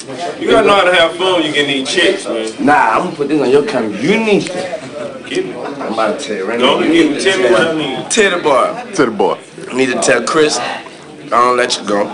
You gotta know how to have fun when you get these chicks, man. Nah, I'm gonna put this on your camera. You need to. Get me. I'm about to tell you right Go now. and get me. Tell me what I need. Tell the boy. To the boy. I need to tell Chris, I don't let you go.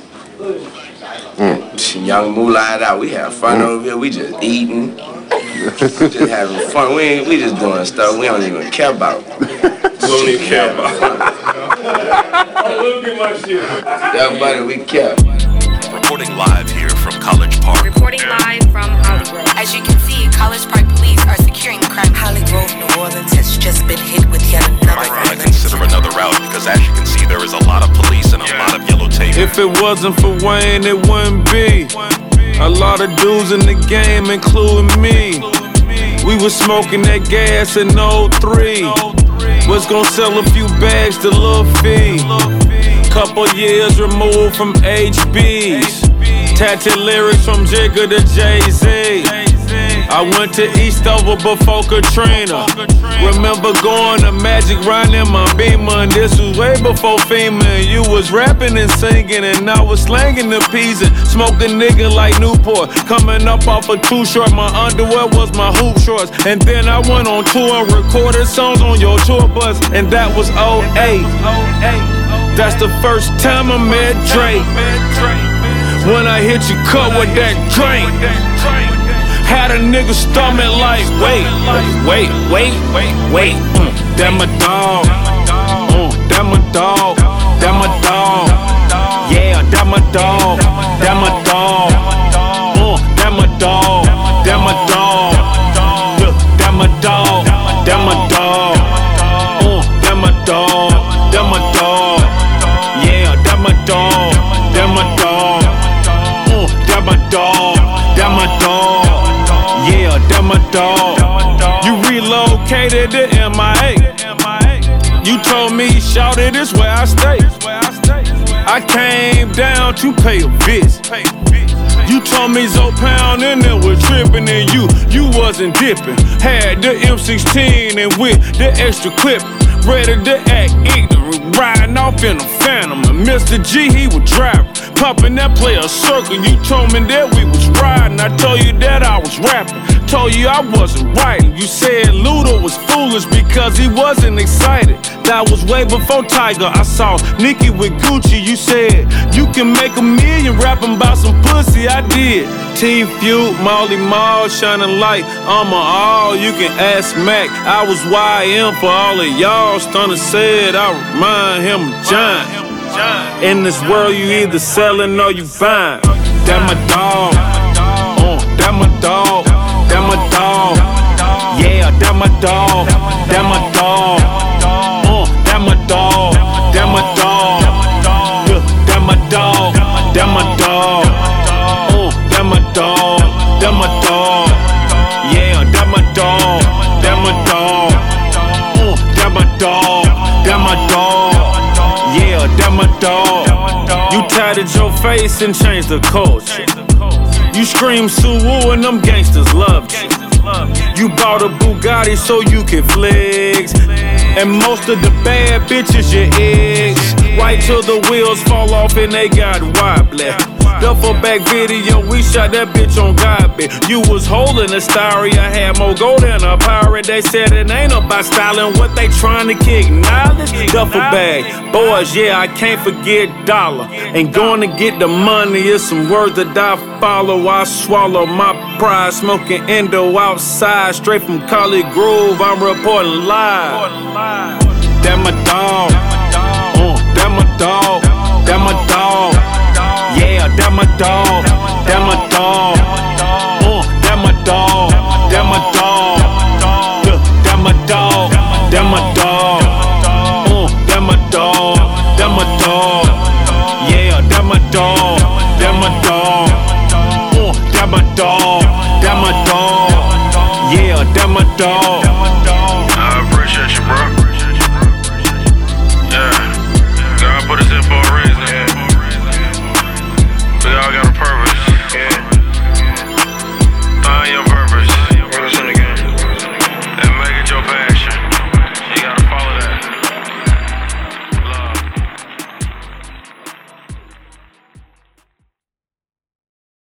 Young Moolah out. We have fun over here. We just eating. Just having fun. We just doing stuff we don't even care about. Don't even care about. Look at my shit. Everybody we care. Reporting live here from College Park. Reporting live from Hollywood. As you can see, College Park police are securing the crime. Hollywood, New Orleans has just been hit with yet another. Might want to consider another route because, as you can see, there is a lot of police and a lot of yellow tape. If it wasn't for Wayne, it wouldn't be. A lot of dudes in the game, including me. We was smoking that gas in 03. Was gonna sell a few bags to Lil Fee. Couple years removed from HBs. Tatted lyrics from Jigga to Jay-Z. I went to Eastover before Katrina. Remember going to Magic riding my Beamer, and this was way before FEMA. And you was rapping and singing, and I was slanging the peas and smoking nigga like Newport. Coming up off of Too Short, my underwear was my hoop shorts. And then I went on tour and recorded songs on your tour bus, and that was 08. That's the first time I met Drake. When I hit you cut with that drink, had a nigga stomach like, wait. That my dog, that my dog, that my dog. Yeah, that my dog, that my dog, that my dog, that my dog. Look, that my dog, that my dog, that my dog, that my dog. Yeah, that my dog, that my dog, that my dog, that my dog. Yeah, that my dog. You relocated to MIA. You told me, shout it, it's where I stay. I came down to pay a visit. You told me Zopound and then we're tripping, and you wasn't dipping. Had the M16 and with the extra clip, ready to act ignorant, riding off in a Phantom. And Mr. G, he was driving, pumping that player circle. You told me that we was riding, I told you that I was rapping. Told you I wasn't writing. You said Luda was foolish because he wasn't excited. That was way before Tiger. I saw Nicki with Gucci. You said you can make $1 million rapping about some pussy. I did. Team Feud, Molly Mall, shining light. I'm all you can ask Mac. I was YM for all of y'all. Stunner said I remind him of John. In this world, you either selling or you buying. That my dog. That my dog. That my dog, yeah, that my dog, that my dog, that my dog, that my dog, that my dog, that my dog, that my dog, that my dog, yeah, that my dog, that my dog, that my dog, that my dog, yeah, that my dog. You tatted your face and changed the culture. You scream Suwoo and them gangsters loved you. You bought a Bugatti so you can flex. And most of the bad bitches your ex. Right till the wheels fall off and they got wobbly. Duffel bag video, we shot that bitch on Godbit. You was holding a starry, I had more gold than a pirate. They said it ain't about styling, what they trying to kick knowledge. Duffel bag, boys, yeah, I can't forget dollar. Ain't going to get the money, it's some words that I follow. I swallow my pride, smoking endo outside, straight from College Grove. I'm reporting live. That my dog, that my dog, that my dog. Yeah, that my dog, that my dog, that my dog, that my dog, that my dog, that my dog, that my dog, that my dog, yeah, that my dog, that my dog, that my dog, that my dog, yeah, that my dog.